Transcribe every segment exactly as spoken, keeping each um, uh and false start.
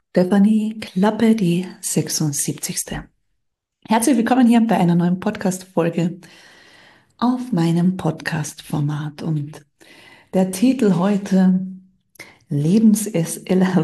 Stefanie Klappe, die sechsundsiebzigste. Herzlich willkommen hier bei einer neuen Podcast-Folge auf meinem Podcast-Format. Und der Titel heute Lebensess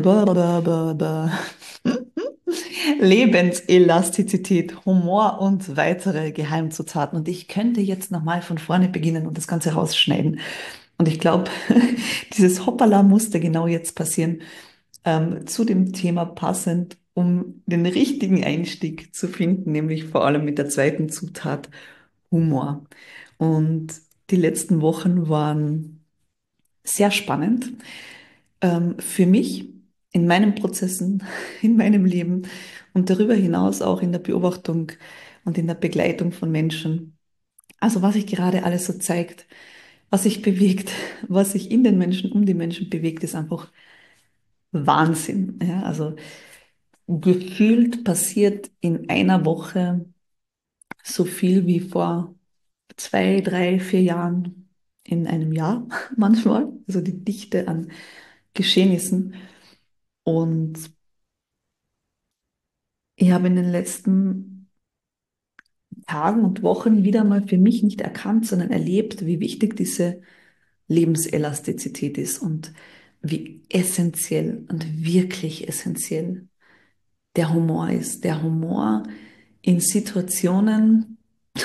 Lebenselastizität, Humor und weitere Geheimzutaten. Und ich könnte jetzt nochmal von vorne beginnen und das Ganze rausschneiden. Und ich glaube, dieses Hoppala musste genau jetzt passieren, ähm, zu dem Thema passend, um den richtigen Einstieg zu finden, nämlich vor allem mit der zweiten Zutat Humor. Und die letzten Wochen waren sehr spannend, ähm, für mich in meinen Prozessen, in meinem Leben und darüber hinaus auch in der Beobachtung und in der Begleitung von Menschen. Also was sich gerade alles so zeigt, was sich bewegt, was sich in den Menschen, um die Menschen bewegt, ist einfach Wahnsinn. Ja, also gefühlt passiert in einer Woche so viel wie vor zwei, drei, vier Jahren in einem Jahr manchmal. Also die Dichte an Geschehnissen. Und ich habe in den letzten Tagen und Wochen wieder mal für mich nicht erkannt, sondern erlebt, wie wichtig diese Lebenselastizität ist und wie essentiell und wirklich essentiell der Humor ist. Der Humor in Situationen,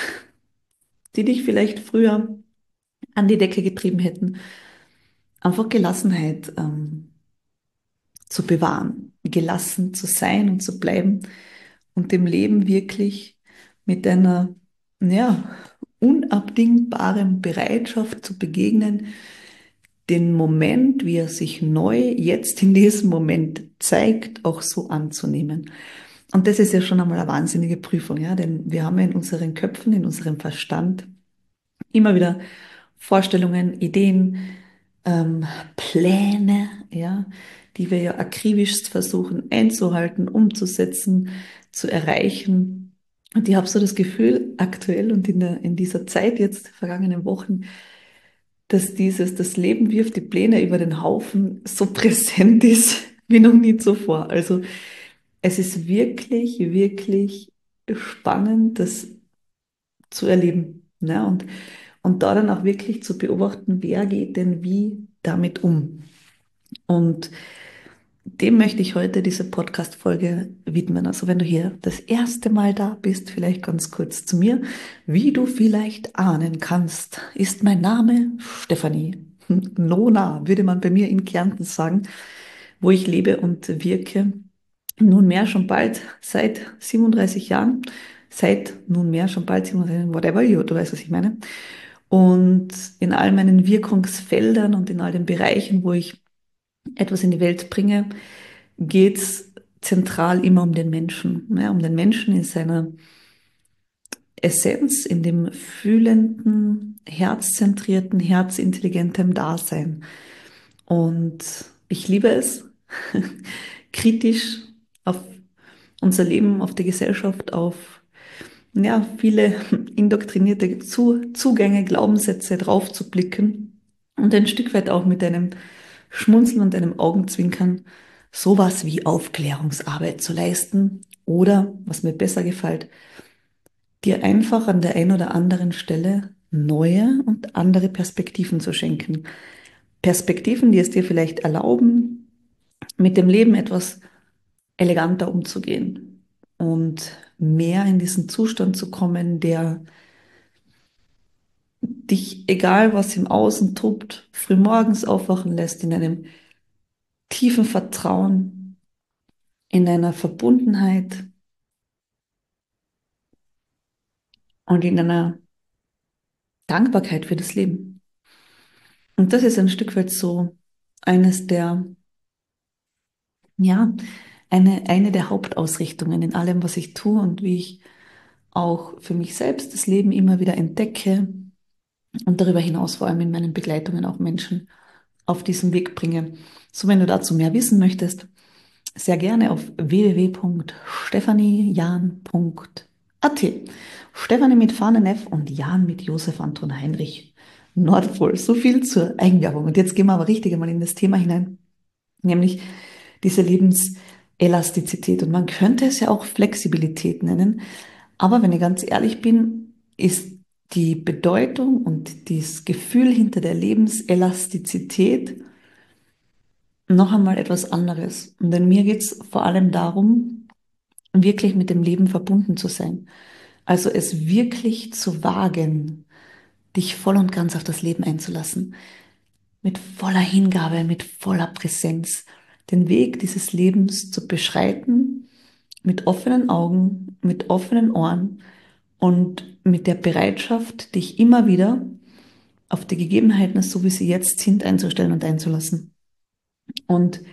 die dich vielleicht früher an die Decke getrieben hätten, einfach Gelassenheit ähm, zu bewahren, gelassen zu sein und zu bleiben und dem Leben wirklich mit einer, ja, unabdingbaren Bereitschaft zu begegnen, den Moment, wie er sich neu jetzt in diesem Moment zeigt, auch so anzunehmen. Und das ist ja schon einmal eine wahnsinnige Prüfung, ja, denn wir haben ja in unseren Köpfen, in unserem Verstand immer wieder Vorstellungen, Ideen, ähm, Pläne, ja, die wir ja akribischst versuchen einzuhalten, umzusetzen, zu erreichen. Und ich habe so das Gefühl, aktuell und in der, in dieser Zeit jetzt, vergangenen Wochen, dass dieses, das Leben wirft die Pläne über den Haufen so präsent ist wie noch nie zuvor. Also es ist wirklich, wirklich spannend, das zu erleben. Ne? Und, und da dann auch wirklich zu beobachten, wer geht denn wie damit um. Und dem möchte ich heute diese Podcast-Folge widmen. Also wenn du hier das erste Mal da bist, vielleicht ganz kurz zu mir. Wie du vielleicht ahnen kannst, ist mein Name Stefanie. Nona, würde man bei mir in Kärnten sagen, wo ich lebe und wirke. Nunmehr schon bald seit siebenunddreißig Jahren. Seit nunmehr schon bald siebenunddreißig Jahren, whatever, du weißt, was ich meine. Und in all meinen Wirkungsfeldern und in all den Bereichen, wo ich etwas in die Welt bringe, geht es zentral immer um den Menschen, ja, um den Menschen in seiner Essenz, in dem fühlenden, herzzentrierten, herzintelligentem Dasein. Und ich liebe es, kritisch auf unser Leben, auf die Gesellschaft, auf ja, viele indoktrinierte Zu Zugänge, Glaubenssätze drauf zu blicken und ein Stück weit auch mit einem Schmunzeln und einem Augenzwinkern sowas wie Aufklärungsarbeit zu leisten oder, was mir besser gefällt, dir einfach an der einen oder anderen Stelle neue und andere Perspektiven zu schenken. Perspektiven, die es dir vielleicht erlauben, mit dem Leben etwas eleganter umzugehen und mehr in diesen Zustand zu kommen, der dich, egal was im Außen tobt, frühmorgens aufwachen lässt in einem tiefen Vertrauen, in einer Verbundenheit und in einer Dankbarkeit für das Leben. Und das ist ein Stück weit so eines der, ja, eine, eine der Hauptausrichtungen in allem, was ich tue und wie ich auch für mich selbst das Leben immer wieder entdecke und darüber hinaus vor allem in meinen Begleitungen auch Menschen auf diesen Weg bringe. So, wenn du dazu mehr wissen möchtest, sehr gerne auf w w w punkt stephaniejan punkt a t. Stefanie mit Fahnen F und Jan mit Josef Anton Heinrich Nordpol. So viel zur Eigenwerbung. Und jetzt gehen wir aber richtig einmal in das Thema hinein, nämlich diese Lebenselastizität. Elastizität und man könnte es ja auch Flexibilität nennen. Aber wenn ich ganz ehrlich bin, ist die Bedeutung und das Gefühl hinter der Lebenselastizität noch einmal etwas anderes. Und denn mir geht es vor allem darum, wirklich mit dem Leben verbunden zu sein. Also es wirklich zu wagen, dich voll und ganz auf das Leben einzulassen. Mit voller Hingabe, mit voller Präsenz. Den Weg dieses Lebens zu beschreiten, mit offenen Augen, mit offenen Ohren und mit der Bereitschaft, dich immer wieder auf die Gegebenheiten, so wie sie jetzt sind, einzustellen und einzulassen. Und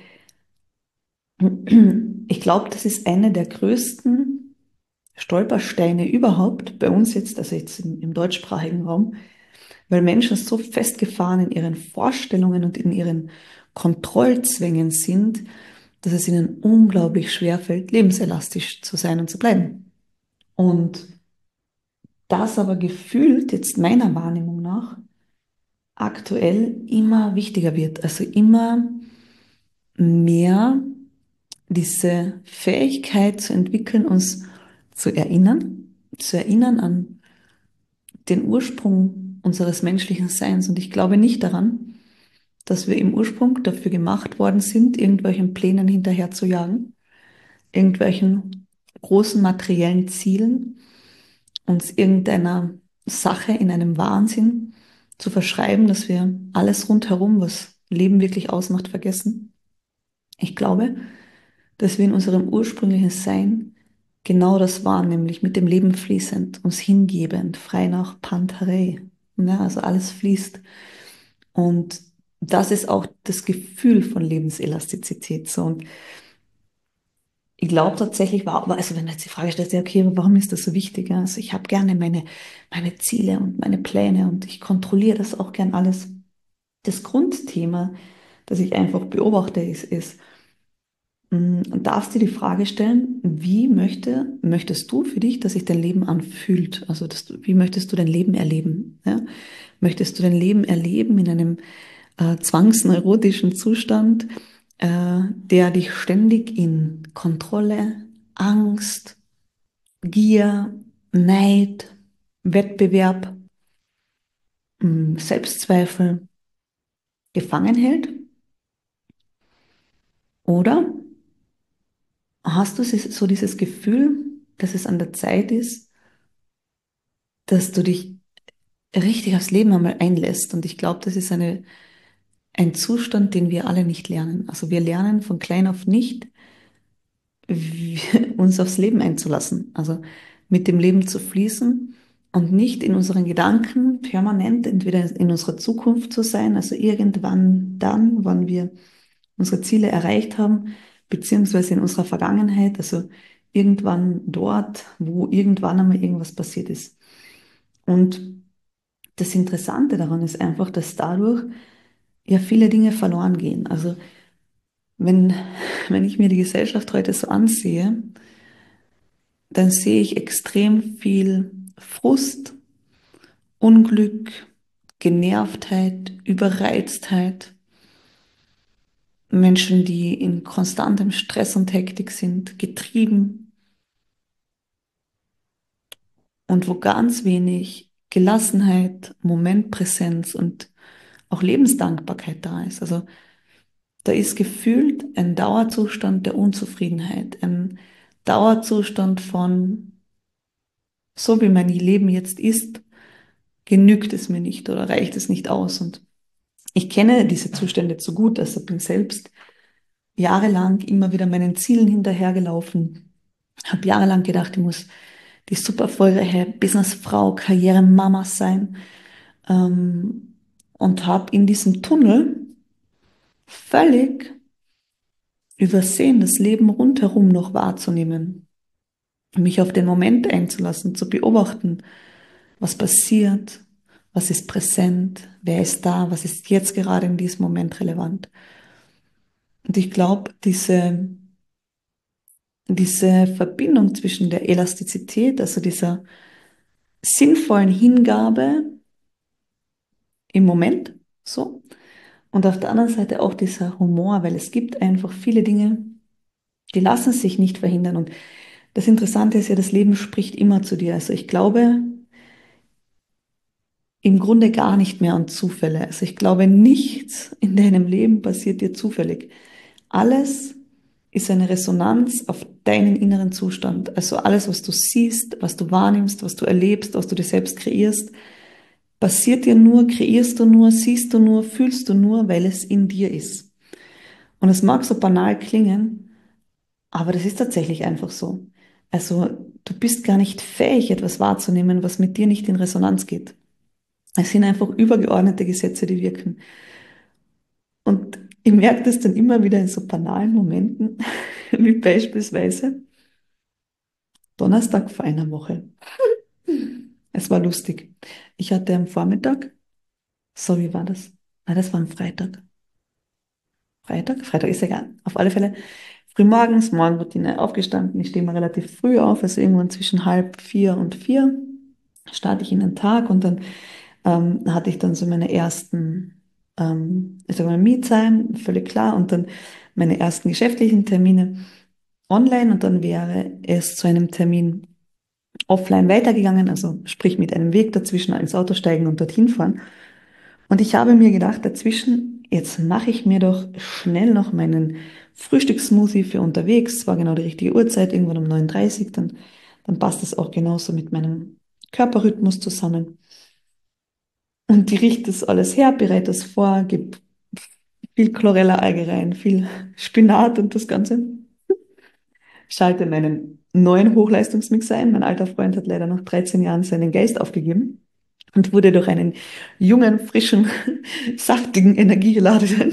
ich glaube, das ist eine der größten Stolpersteine überhaupt bei uns jetzt, also jetzt im, im deutschsprachigen Raum, weil Menschen so festgefahren in ihren Vorstellungen und in ihren Kontrollzwängen sind, dass es ihnen unglaublich schwer fällt, lebenselastisch zu sein und zu bleiben. Und das aber gefühlt, jetzt meiner Wahrnehmung nach, aktuell immer wichtiger wird. Also immer mehr diese Fähigkeit zu entwickeln, uns zu erinnern, zu erinnern an den Ursprung unseres menschlichen Seins. Und ich glaube nicht daran, dass wir im Ursprung dafür gemacht worden sind, irgendwelchen Plänen hinterher zu jagen, irgendwelchen großen materiellen Zielen, uns irgendeiner Sache in einem Wahnsinn zu verschreiben, dass wir alles rundherum, was Leben wirklich ausmacht, vergessen. Ich glaube, dass wir in unserem ursprünglichen Sein genau das waren, nämlich mit dem Leben fließend, uns hingebend, frei nach Pantarei. Ja, also alles fließt. Und das ist auch das Gefühl von Lebenselastizität. So. Und ich glaube tatsächlich, war, also wenn du jetzt die Frage stellst, ja, okay, warum ist das so wichtig? Ja, also ich habe gerne meine, meine Ziele und meine Pläne und ich kontrolliere das auch gern alles. Das Grundthema, das ich einfach beobachte, ist, ist, mm, und darfst dir die Frage stellen, wie möchte, möchtest du für dich, dass sich dein Leben anfühlt? Also, dass du, wie möchtest du dein Leben erleben? Ja? Möchtest du dein Leben erleben in einem äh, zwangsneurotischen Zustand, äh, der dich ständig in Kontrolle, Angst, Gier, Neid, Wettbewerb, mh, Selbstzweifel gefangen hält? Oder hast du so dieses Gefühl, dass es an der Zeit ist, dass du dich richtig aufs Leben einmal einlässt? Und ich glaube, das ist eine, ein Zustand, den wir alle nicht lernen. Also wir lernen von klein auf nicht, wie- uns aufs Leben einzulassen, also mit dem Leben zu fließen und nicht in unseren Gedanken permanent entweder in unserer Zukunft zu sein, also irgendwann dann, wann wir unsere Ziele erreicht haben, beziehungsweise in unserer Vergangenheit, also irgendwann dort, wo irgendwann einmal irgendwas passiert ist. Und das Interessante daran ist einfach, dass dadurch ja viele Dinge verloren gehen. Also wenn, wenn ich mir die Gesellschaft heute so ansehe, dann sehe ich extrem viel Frust, Unglück, Genervtheit, Überreiztheit, Menschen, die in konstantem Stress und Hektik sind, getrieben und wo ganz wenig Gelassenheit, Momentpräsenz und auch Lebensdankbarkeit da ist. Also da ist gefühlt ein Dauerzustand der Unzufriedenheit, ein Dauerzustand von, so wie mein Leben jetzt ist, genügt es mir nicht oder reicht es nicht aus. Und ich kenne diese Zustände zu gut, also bin selbst jahrelang immer wieder meinen Zielen hinterhergelaufen, habe jahrelang gedacht, ich muss die super erfolgreiche Businessfrau, Karrieremama sein, ähm, und habe in diesem Tunnel völlig übersehen, das Leben rundherum noch wahrzunehmen, mich auf den Moment einzulassen, zu beobachten, was passiert, was ist präsent, wer ist da, was ist jetzt gerade in diesem Moment relevant. Und ich glaube, diese, diese Verbindung zwischen der Elastizität, also dieser sinnvollen Hingabe im Moment, so, und auf der anderen Seite auch dieser Humor, weil es gibt einfach viele Dinge, Die lassen sich nicht verhindern. Und das Interessante ist ja, das Leben spricht immer zu dir. Also ich glaube im Grunde gar nicht mehr an Zufälle. Also ich glaube, nichts in deinem Leben passiert dir zufällig. Alles ist eine Resonanz auf deinen inneren Zustand. Also alles, was du siehst, was du wahrnimmst, was du erlebst, was du dir selbst kreierst, passiert dir nur, kreierst du nur, siehst du nur, fühlst du nur, weil es in dir ist. Und es mag so banal klingen, aber das ist tatsächlich einfach so. Also du bist gar nicht fähig, etwas wahrzunehmen, was mit dir nicht in Resonanz geht. Es sind einfach übergeordnete Gesetze, die wirken. Und ich merke das dann immer wieder in so banalen Momenten, wie beispielsweise Donnerstag vor einer Woche. Es war lustig. Ich hatte am Vormittag, so wie war das? Ah, das war am Freitag. Freitag? Freitag ist egal. Auf alle Fälle frühmorgens, Morgenroutine aufgestanden. Ich stehe mal relativ früh auf, also irgendwann zwischen halb vier und vier starte ich in den Tag und dann ähm, hatte ich dann so meine ersten, ähm, ich sage mal, Me-Time, völlig klar, und dann meine ersten geschäftlichen Termine online und dann wäre es zu einem Termin offline weitergegangen, also sprich mit einem Weg dazwischen ins Auto steigen und dorthin fahren. Und ich habe mir gedacht, dazwischen, jetzt mache ich mir doch schnell noch meinen Frühstückssmoothie für unterwegs. Es war genau die richtige Uhrzeit, irgendwann um neun Uhr dreißig, dann, dann passt das auch genauso mit meinem Körperrhythmus zusammen. Und die riecht das alles her, bereitet das vor, gibt viel Chlorella-Alge rein, viel Spinat und das Ganze. Schalte meinen neuen Hochleistungsmixer ein. Mein alter Freund hat leider nach dreizehn Jahren seinen Geist aufgegeben und wurde durch einen jungen, frischen, saftigen, energiegeladenen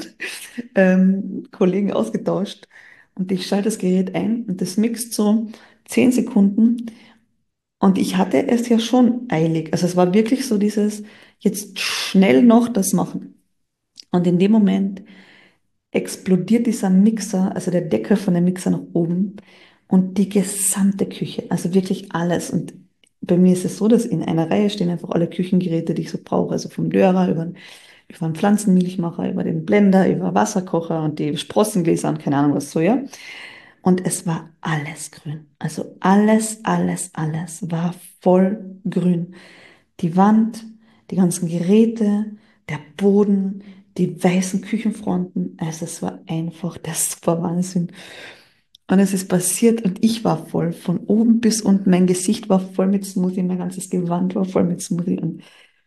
ähm, Kollegen ausgetauscht. Und ich schalte das Gerät ein und das mixt so zehn Sekunden. Und ich hatte es ja schon eilig. Also es war wirklich so dieses, jetzt schnell noch das machen. Und in dem Moment explodiert dieser Mixer, also der Deckel von dem Mixer nach oben und die gesamte Küche, also wirklich alles. Und bei mir ist es so, dass in einer Reihe stehen einfach alle Küchengeräte, die ich so brauche, also vom Dörer über, über einen Pflanzenmilchmacher, über den Blender, über Wasserkocher und die Sprossengläser und keine Ahnung was so, ja. Und es war alles grün. Also alles, alles, alles war voll grün. Die Wand, die ganzen Geräte, der Boden, die weißen Küchenfronten. Also es war einfach der super Wahnsinn. Und es ist passiert und ich war voll von oben bis unten. Mein Gesicht war voll mit Smoothie, mein ganzes Gewand war voll mit Smoothie. Und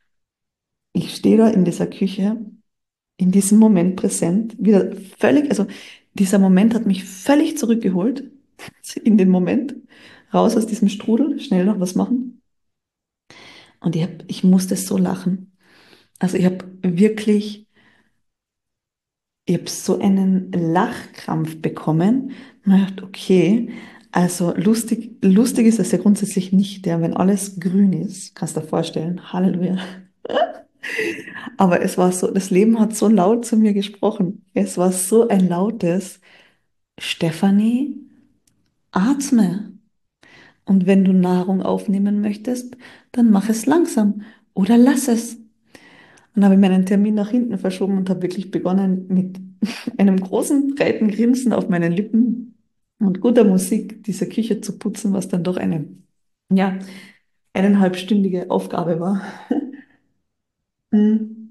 ich stehe da in dieser Küche, in diesem Moment präsent, wieder völlig, also dieser Moment hat mich völlig zurückgeholt in den Moment, raus aus diesem Strudel, schnell noch was machen. Und ich, hab, ich musste so lachen. Also ich habe wirklich, ich habe so einen Lachkrampf bekommen. Und ich dachte, okay, also lustig, lustig ist das ja grundsätzlich nicht, ja, wenn alles grün ist, kannst du dir vorstellen, Halleluja. Aber es war so, das Leben hat so laut zu mir gesprochen. Es war so ein lautes, Stefanie, atme. Und wenn du Nahrung aufnehmen möchtest, dann mach es langsam oder lass es. Und habe meinen Termin nach hinten verschoben und habe wirklich begonnen, mit einem großen, breiten Grinsen auf meinen Lippen und guter Musik diese Küche zu putzen, was dann doch eine, ja, eineinhalbstündige Aufgabe war. Mm.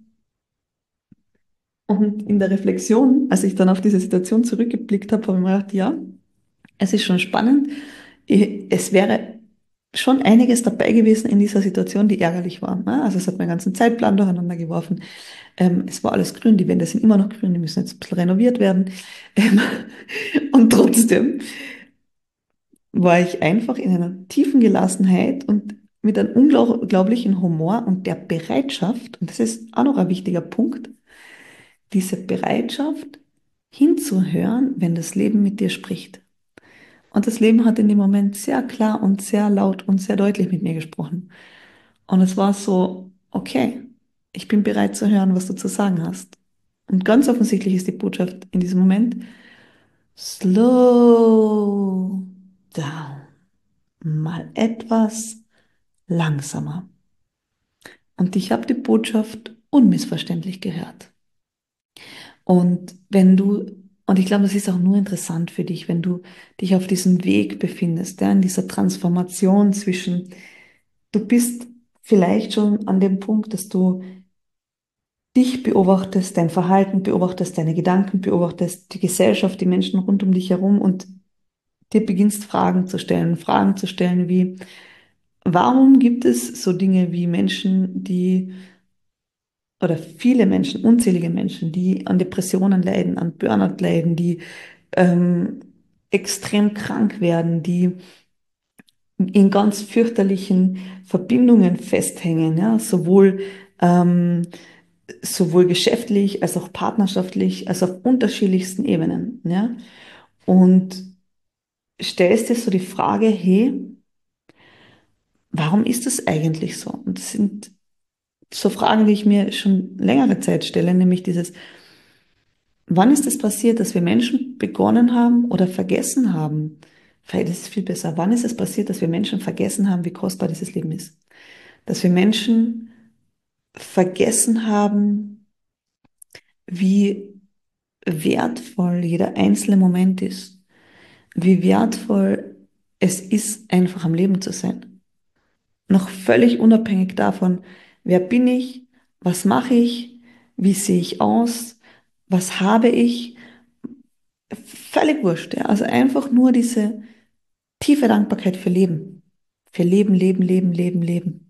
Und in der Reflexion, als ich dann auf diese Situation zurückgeblickt habe, habe ich mir gedacht, ja, es ist schon spannend. Ich- Es wäre schon einiges dabei gewesen in dieser Situation, die ärgerlich war. Ne? Also es hat meinen ganzen Zeitplan durcheinander geworfen. Ähm, es war alles grün, die Wände sind immer noch grün, die müssen jetzt ein bisschen renoviert werden. Ähm, und trotzdem war ich einfach in einer tiefen Gelassenheit und mit einem unglaublichen Humor und der Bereitschaft, und das ist auch noch ein wichtiger Punkt, diese Bereitschaft hinzuhören, wenn das Leben mit dir spricht. Und das Leben hat in dem Moment sehr klar und sehr laut und sehr deutlich mit mir gesprochen. Und es war so, okay, ich bin bereit zu hören, was du zu sagen hast. Und ganz offensichtlich ist die Botschaft in diesem Moment, slow down, mal etwas langsamer. Und ich habe die Botschaft unmissverständlich gehört. Und wenn du Und ich glaube, das ist auch nur interessant für dich, wenn du dich auf diesem Weg befindest, ja, in dieser Transformation zwischen, du bist vielleicht schon an dem Punkt, dass du dich beobachtest, dein Verhalten beobachtest, deine Gedanken beobachtest, die Gesellschaft, die Menschen rund um dich herum und dir beginnst Fragen zu stellen, Fragen zu stellen wie, warum gibt es so Dinge wie Menschen, die, oder viele Menschen, unzählige Menschen, die an Depressionen leiden, an Burnout leiden, die ähm, extrem krank werden, die in ganz fürchterlichen Verbindungen festhängen, ja, sowohl, ähm, sowohl geschäftlich als auch partnerschaftlich, als auf unterschiedlichsten Ebenen, ja. Und stellst dir so die Frage, hey, warum ist das eigentlich so? Und das sind so Fragen, die ich mir schon längere Zeit stelle, nämlich dieses, wann ist es passiert, dass wir Menschen begonnen haben oder vergessen haben? Vielleicht ist es viel besser. Wann ist es passiert, dass wir Menschen vergessen haben, wie kostbar dieses Leben ist? Dass wir Menschen vergessen haben, wie wertvoll jeder einzelne Moment ist, wie wertvoll es ist, einfach am Leben zu sein. Noch völlig unabhängig davon, wer bin ich, was mache ich, wie sehe ich aus, was habe ich, völlig wurscht. Ja? Also einfach nur diese tiefe Dankbarkeit für Leben. Für Leben, Leben, Leben, Leben, Leben.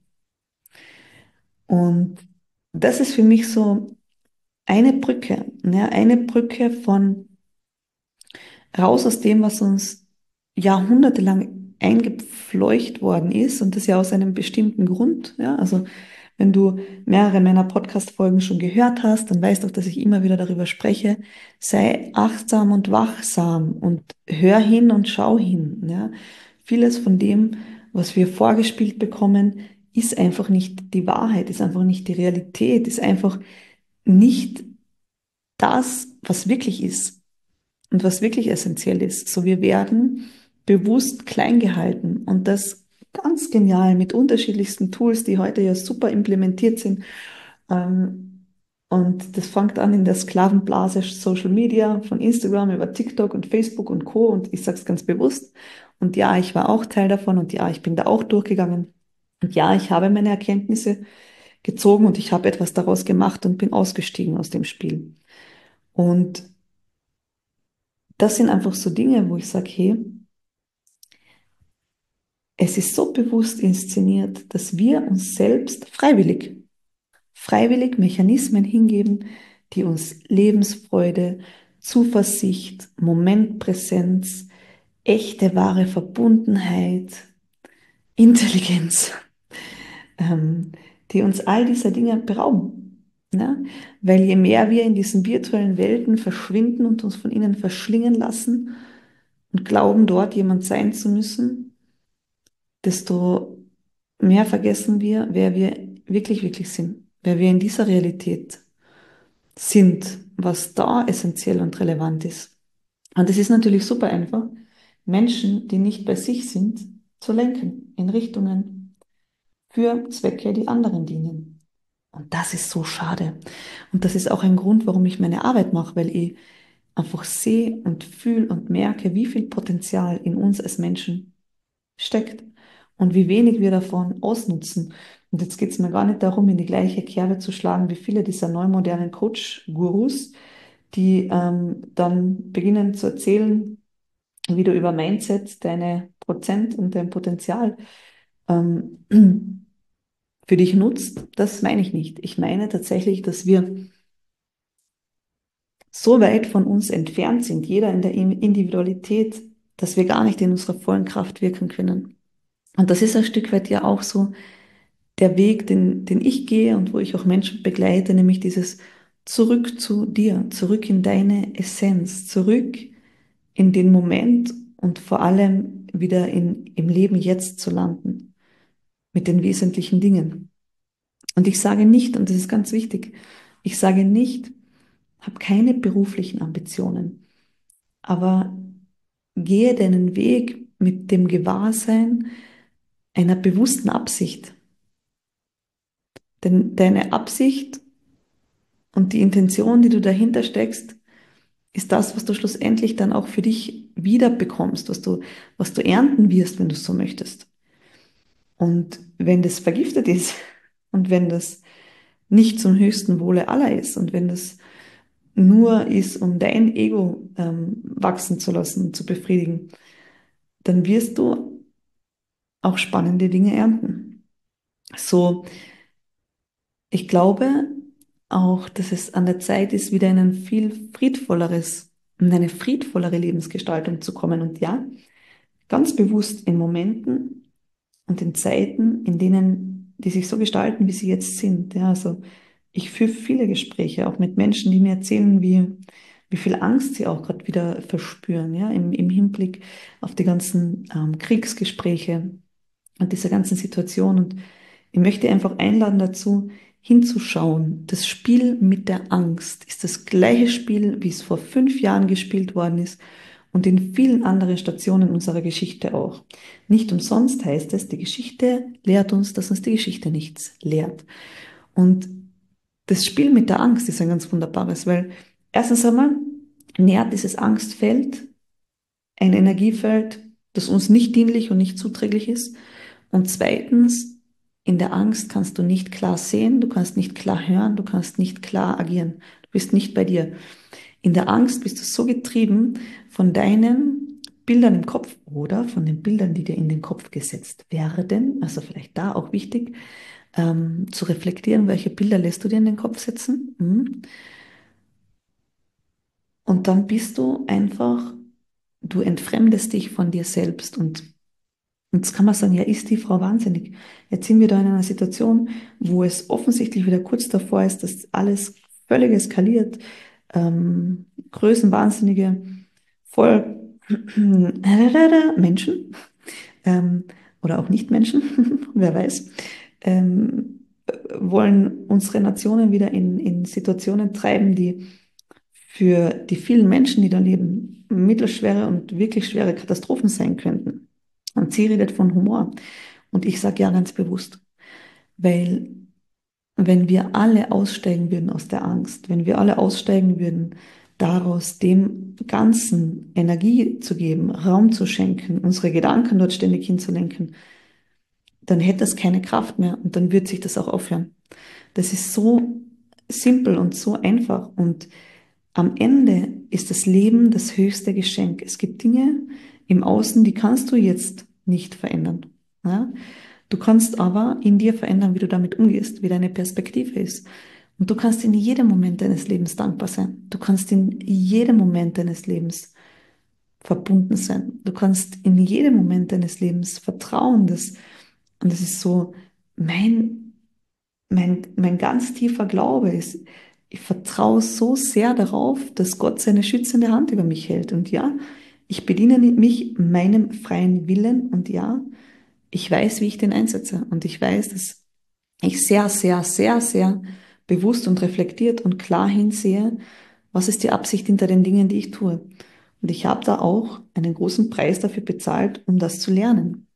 Und das ist für mich so eine Brücke, ja, eine Brücke von raus aus dem, was uns jahrhundertelang eingepfleucht worden ist und das ja aus einem bestimmten Grund. Ja, also wenn du mehrere meiner Podcast-Folgen schon gehört hast, dann weißt du auch, dass ich immer wieder darüber spreche. Sei achtsam und wachsam und hör hin und schau hin. Ja, vieles von dem, was wir vorgespielt bekommen, ist einfach nicht die Wahrheit, ist einfach nicht die Realität, ist einfach nicht das, was wirklich ist und was wirklich essentiell ist. So, wir werden bewusst klein gehalten und das ganz genial mit unterschiedlichsten Tools, die heute ja super implementiert sind. Ähm, und das fängt an in der Sklavenblase Social Media, von Instagram über TikTok und Facebook und Co. Und ich sage es ganz bewusst. Und ja, ich war auch Teil davon und ja, ich bin da auch durchgegangen. Und ja, ich habe meine Erkenntnisse gezogen und ich habe etwas daraus gemacht und bin ausgestiegen aus dem Spiel. Und das sind einfach so Dinge, wo ich sage, hey, es ist so bewusst inszeniert, dass wir uns selbst freiwillig, freiwillig Mechanismen hingeben, die uns Lebensfreude, Zuversicht, Momentpräsenz, echte, wahre Verbundenheit, Intelligenz, ähm, die uns all dieser Dinge berauben. Ne? Weil je mehr wir in diesen virtuellen Welten verschwinden und uns von ihnen verschlingen lassen und glauben, dort jemand sein zu müssen, desto mehr vergessen wir, wer wir wirklich, wirklich sind, wer wir in dieser Realität sind, was da essentiell und relevant ist. Und es ist natürlich super einfach, Menschen, die nicht bei sich sind, zu lenken in Richtungen für Zwecke, die anderen dienen. Und das ist so schade. Und das ist auch ein Grund, warum ich meine Arbeit mache, weil ich einfach sehe und fühle und merke, wie viel Potenzial in uns als Menschen steckt und wie wenig wir davon ausnutzen. Und jetzt geht es mir gar nicht darum, in die gleiche Kerbe zu schlagen wie viele dieser neumodernen Coach-Gurus, die ähm, dann beginnen zu erzählen, wie du über Mindset deine Prozent und dein Potenzial ähm, für dich nutzt. Das meine ich nicht. Ich meine tatsächlich, dass wir so weit von uns entfernt sind, jeder in der Individualität, dass wir gar nicht in unserer vollen Kraft wirken können. Und das ist ein Stück weit ja auch so der Weg, den, den ich gehe und wo ich auch Menschen begleite, nämlich dieses zurück zu dir, zurück in deine Essenz, zurück in den Moment und vor allem wieder in, im Leben jetzt zu landen mit den wesentlichen Dingen. Und ich sage nicht, und das ist ganz wichtig, ich sage nicht, habe keine beruflichen Ambitionen, aber gehe deinen Weg mit dem Gewahrsein einer bewussten Absicht. Denn deine Absicht und die Intention, die du dahinter steckst, ist das, was du schlussendlich dann auch für dich wiederbekommst, was du, was du ernten wirst, wenn du es so möchtest. Und wenn das vergiftet ist und wenn das nicht zum höchsten Wohle aller ist und wenn das nur ist, um dein Ego ähm, wachsen zu lassen, zu befriedigen, dann wirst du auch spannende Dinge ernten. So, ich glaube auch, dass es an der Zeit ist, wieder in ein viel friedvolleres, in eine friedvollere Lebensgestaltung zu kommen. Und ja, ganz bewusst in Momenten und in Zeiten, in denen die sich so gestalten, wie sie jetzt sind. Ja, also ich führe viele Gespräche, auch mit Menschen, die mir erzählen, wie, wie viel Angst sie auch gerade wieder verspüren, ja, im, im Hinblick auf die ganzen ähm, Kriegsgespräche und diese ganzen Situationen. Und ich möchte einfach einladen dazu, hinzuschauen. Das Spiel mit der Angst ist das gleiche Spiel, wie es vor fünf Jahren gespielt worden ist und in vielen anderen Stationen unserer Geschichte auch. Nicht umsonst heißt es, die Geschichte lehrt uns, dass uns die Geschichte nichts lehrt. Und das Spiel mit der Angst ist ein ganz wunderbares, weil erstens einmal nährt dieses Angstfeld ein Energiefeld, das uns nicht dienlich und nicht zuträglich ist. Und zweitens, in der Angst kannst du nicht klar sehen, du kannst nicht klar hören, du kannst nicht klar agieren. Du bist nicht bei dir. In der Angst bist du so getrieben von deinen Bildern im Kopf oder von den Bildern, die dir in den Kopf gesetzt werden. Also vielleicht da auch wichtig, ähm, zu reflektieren, welche Bilder lässt du dir in den Kopf setzen. Mhm. Und dann bist du einfach, du entfremdest dich von dir selbst. Und Und jetzt kann man sagen, ja, ist die Frau wahnsinnig? Jetzt sind wir da in einer Situation, wo es offensichtlich wieder kurz davor ist, dass alles völlig eskaliert. Ähm, Größenwahnsinnige, voll Menschen ähm, oder auch Nicht-Menschen, wer weiß, ähm, wollen unsere Nationen wieder in, in Situationen treiben, die für die vielen Menschen, die da leben, mittelschwere und wirklich schwere Katastrophen sein könnten. Und sie redet von Humor. Und ich sage ja ganz bewusst, weil wenn wir alle aussteigen würden aus der Angst, wenn wir alle aussteigen würden, daraus dem Ganzen Energie zu geben, Raum zu schenken, unsere Gedanken dort ständig hinzulenken, dann hätte es keine Kraft mehr und dann wird sich das auch aufhören. Das ist so simpel und so einfach und am Ende ist das Leben das höchste Geschenk. Es gibt Dinge im Außen, die kannst du jetzt nicht verändern. Ja? Du kannst aber in dir verändern, wie du damit umgehst, wie deine Perspektive ist. Und du kannst in jedem Moment deines Lebens dankbar sein. Du kannst in jedem Moment deines Lebens verbunden sein. Du kannst in jedem Moment deines Lebens vertrauen. Dass, und das ist so mein mein, mein ganz tiefer Glaube ist, ich vertraue so sehr darauf, dass Gott seine schützende Hand über mich hält. Und ja, ich bediene mich meinem freien Willen und ja, ich weiß, wie ich den einsetze. Und ich weiß, dass ich sehr, sehr, sehr, sehr bewusst und reflektiert und klar hinsehe, was ist die Absicht hinter den Dingen, die ich tue. Und ich habe da auch einen großen Preis dafür bezahlt, um das zu lernen.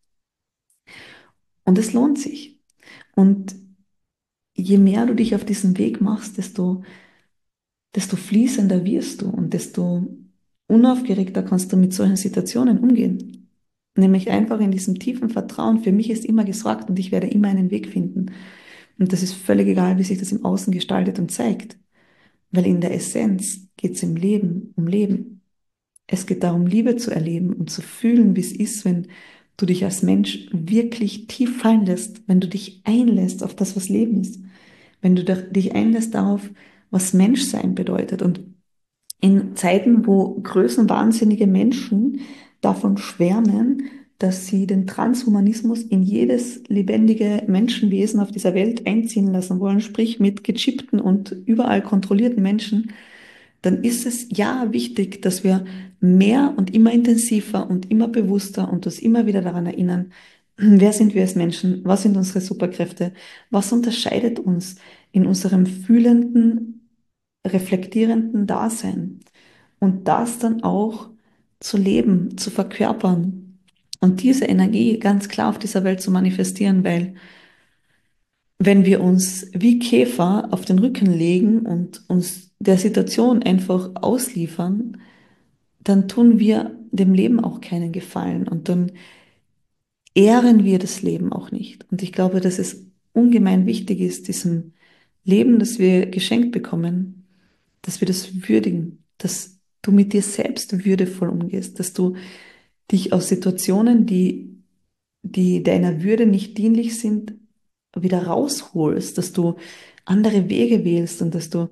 Und es lohnt sich. Und je mehr du dich auf diesen Weg machst, desto desto fließender wirst du und desto unaufgeregter kannst du mit solchen Situationen umgehen. Nämlich einfach in diesem tiefen Vertrauen, für mich ist immer gesorgt und ich werde immer einen Weg finden. Und das ist völlig egal, wie sich das im Außen gestaltet und zeigt. Weil in der Essenz geht es im Leben um Leben. Es geht darum, Liebe zu erleben und zu fühlen, wie es ist, wenn du dich als Mensch wirklich tief fallen lässt, wenn du dich einlässt auf das, was Leben ist, wenn du dich einlässt darauf, was Menschsein bedeutet. Und in Zeiten, wo größenwahnsinnige Menschen davon schwärmen, dass sie den Transhumanismus in jedes lebendige Menschenwesen auf dieser Welt einziehen lassen wollen, sprich mit gechippten und überall kontrollierten Menschen, dann ist es ja wichtig, dass wir mehr und immer intensiver und immer bewusster und uns immer wieder daran erinnern, wer sind wir als Menschen, was sind unsere Superkräfte, was unterscheidet uns in unserem fühlenden, reflektierenden Dasein und das dann auch zu leben, zu verkörpern und diese Energie ganz klar auf dieser Welt zu manifestieren, weil wenn wir uns wie Käfer auf den Rücken legen und uns der Situation einfach ausliefern, dann tun wir dem Leben auch keinen Gefallen und dann ehren wir das Leben auch nicht. Und ich glaube, dass es ungemein wichtig ist, diesem Leben, das wir geschenkt bekommen, dass wir das würdigen, dass du mit dir selbst würdevoll umgehst, dass du dich aus Situationen, die, die deiner Würde nicht dienlich sind, wieder rausholst, dass du andere Wege wählst und dass du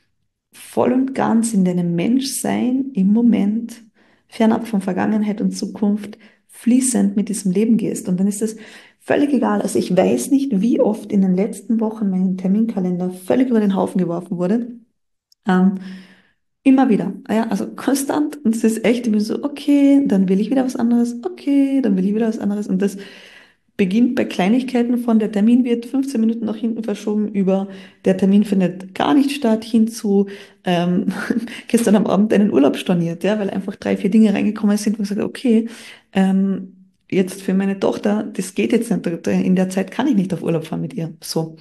voll und ganz in deinem Menschsein im Moment, fernab von Vergangenheit und Zukunft, fließend mit diesem Leben gehst. Und dann ist es völlig egal. Also ich weiß nicht, wie oft in den letzten Wochen mein Terminkalender völlig über den Haufen geworfen wurde. Ähm, Immer wieder, ja, also konstant. Und es ist echt, ich bin so, okay, dann will ich wieder was anderes, okay, dann will ich wieder was anderes. Und das beginnt bei Kleinigkeiten von der Termin wird fünfzehn Minuten nach hinten verschoben über der Termin findet gar nicht statt hin zu ähm, gestern am Abend einen Urlaub storniert, ja, weil einfach drei, vier Dinge reingekommen sind und gesagt, okay, ähm, jetzt für meine Tochter, das geht jetzt nicht, in der Zeit kann ich nicht auf Urlaub fahren mit ihr. So.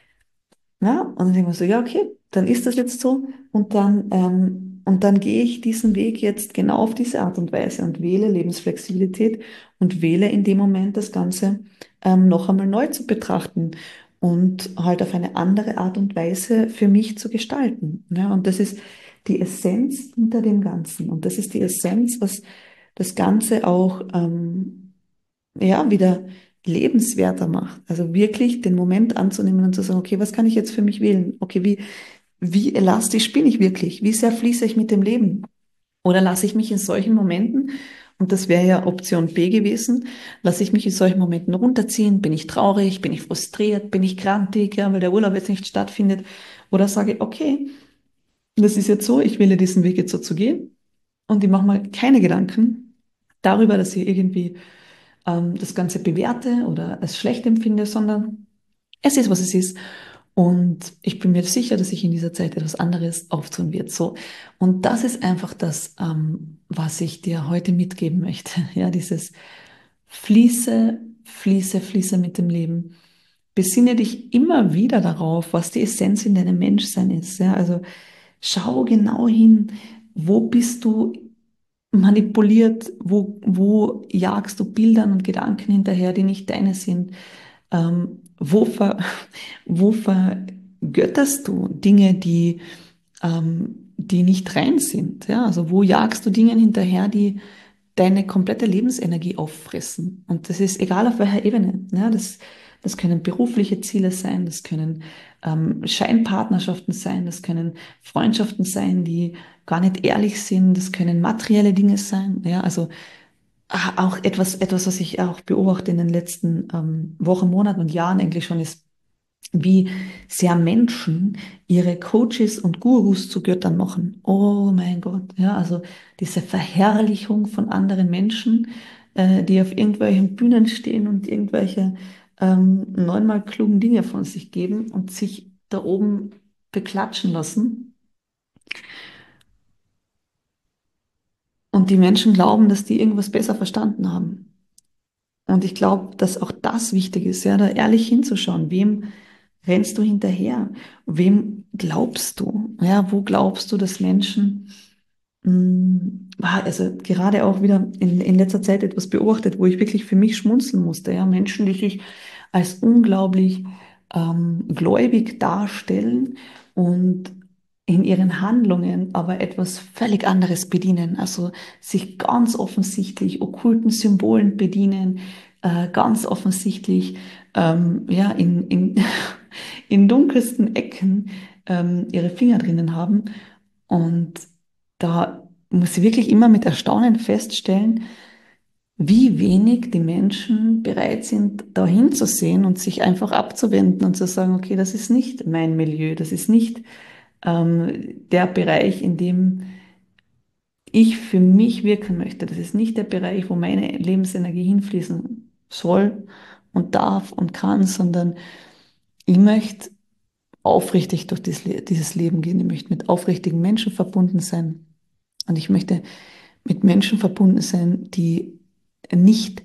Ja, und dann denken wir so, ja, okay, dann ist das jetzt so. Und dann, ähm, und dann gehe ich diesen Weg jetzt genau auf diese Art und Weise und wähle Lebensflexibilität und wähle in dem Moment das Ganze ähm, noch einmal neu zu betrachten und halt auf eine andere Art und Weise für mich zu gestalten. Ja, und das ist die Essenz hinter dem Ganzen. Und das ist die Essenz, was das Ganze auch ähm, ja, wieder lebenswerter macht. Also wirklich den Moment anzunehmen und zu sagen, okay, was kann ich jetzt für mich wählen? Okay, wie, wie elastisch bin ich wirklich? Wie sehr fließe ich mit dem Leben? Oder lasse ich mich in solchen Momenten, und das wäre ja Option B gewesen, lasse ich mich in solchen Momenten runterziehen? Bin ich traurig? Bin ich frustriert? Bin ich grantig, ja, weil der Urlaub jetzt nicht stattfindet? Oder sage ich, okay, das ist jetzt so, ich wähle diesen Weg jetzt so zu gehen und ich mache mal keine Gedanken darüber, dass ich irgendwie ähm, das Ganze bewerte oder als schlecht empfinde, sondern es ist, was es ist. Und ich bin mir sicher, dass sich in dieser Zeit etwas anderes auftun wird. So. Und das ist einfach das, ähm, was ich dir heute mitgeben möchte. Ja, dieses Fließe, Fließe, Fließe mit dem Leben. Besinne dich immer wieder darauf, was die Essenz in deinem Menschsein ist. Ja, also schau genau hin, wo bist du manipuliert, wo, wo jagst du Bildern und Gedanken hinterher, die nicht deine sind? Ähm, wo, ver, wo vergötterst du Dinge, die, ähm, die nicht rein sind? Ja? Also wo jagst du Dingen hinterher, die deine komplette Lebensenergie auffressen? Und das ist egal auf welcher Ebene. Ja? Das, das können berufliche Ziele sein, das können ähm, Scheinpartnerschaften sein, das können Freundschaften sein, die gar nicht ehrlich sind, das können materielle Dinge sein. Ja? Also ah, auch etwas, etwas, was ich auch beobachte in den letzten ähm, Wochen, Monaten und Jahren eigentlich schon ist, wie sehr Menschen ihre Coaches und Gurus zu Göttern machen. Oh mein Gott, ja, also diese Verherrlichung von anderen Menschen, äh, die auf irgendwelchen Bühnen stehen und irgendwelche ähm, neunmal klugen Dinge von sich geben und sich da oben beklatschen lassen. Und die Menschen glauben, dass die irgendwas besser verstanden haben. Und ich glaube, dass auch das wichtig ist, ja, da ehrlich hinzuschauen. Wem rennst du hinterher? Wem glaubst du? Ja, wo glaubst du, dass Menschen, mh, also gerade auch wieder in, in letzter Zeit etwas beobachtet, wo ich wirklich für mich schmunzeln musste, ja, Menschen, die sich als unglaublich ähm, gläubig darstellen und in ihren Handlungen aber etwas völlig anderes bedienen, also sich ganz offensichtlich okkulten Symbolen bedienen, äh, ganz offensichtlich ähm, ja, in, in, in dunkelsten Ecken ähm, ihre Finger drinnen haben. Und da muss ich wirklich immer mit Erstaunen feststellen, wie wenig die Menschen bereit sind, da hinzusehen und sich einfach abzuwenden und zu sagen, okay, das ist nicht mein Milieu, das ist nicht ähm, der Bereich, in dem ich für mich wirken möchte. Das ist nicht der Bereich, wo meine Lebensenergie hinfließen soll und darf und kann, sondern ich möchte aufrichtig durch dieses Le- dieses Leben gehen. Ich möchte mit aufrichtigen Menschen verbunden sein. Und ich möchte mit Menschen verbunden sein, die nicht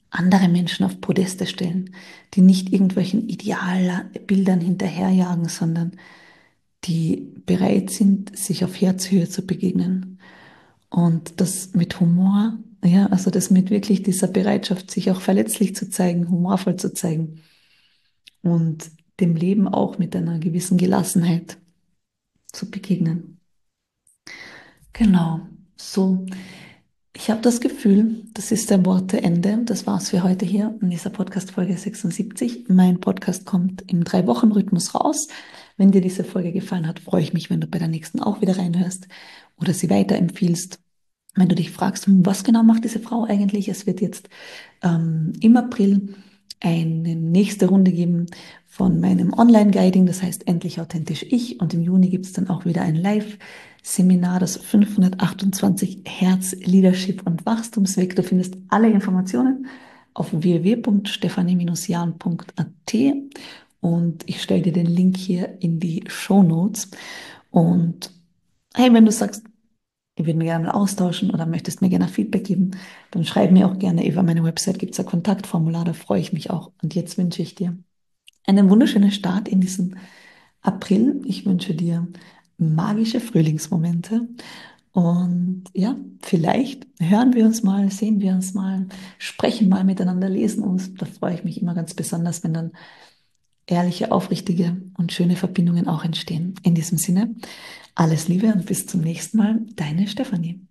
andere Menschen auf Podeste stellen, die nicht irgendwelchen Idealbildern hinterherjagen, sondern die bereit sind, sich auf Herzhöhe zu begegnen. Und das mit Humor, ja, also das mit wirklich dieser Bereitschaft, sich auch verletzlich zu zeigen, humorvoll zu zeigen und dem Leben auch mit einer gewissen Gelassenheit zu begegnen. Genau, so. Ich habe das Gefühl, das ist der Worteende. Das war's für heute hier in dieser Podcast-Folge sechsundsiebzig. Mein Podcast kommt im Drei-Wochen-Rhythmus raus. Wenn dir diese Folge gefallen hat, freue ich mich, wenn du bei der nächsten auch wieder reinhörst oder sie weiterempfiehlst. Wenn du dich fragst, hm, was genau macht diese Frau eigentlich? Es wird jetzt ähm, im April eine nächste Runde geben von meinem Online-Guiding, das heißt endlich authentisch ich. Und im Juni gibt es dann auch wieder ein Live-Seminar, das fünfhundertachtundzwanzig Herz, Leadership und Wachstumsweg. Du findest alle Informationen auf w w w punkt stefanie jan punkt a t und ich stelle dir den Link hier in die Show Notes. Und hey, wenn du sagst, ich würde mir gerne mal austauschen oder möchtest mir gerne Feedback geben, dann schreib mir auch gerne. Über meine Website gibt es ein Kontaktformular, da freue ich mich auch. Und jetzt wünsche ich dir einen wunderschönen Start in diesen April. Ich wünsche dir magische Frühlingsmomente. Und ja, vielleicht hören wir uns mal, sehen wir uns mal, sprechen mal miteinander, lesen uns. Da freue ich mich immer ganz besonders, wenn dann ehrliche, aufrichtige und schöne Verbindungen auch entstehen. In diesem Sinne, alles Liebe und bis zum nächsten Mal, deine Stefanie.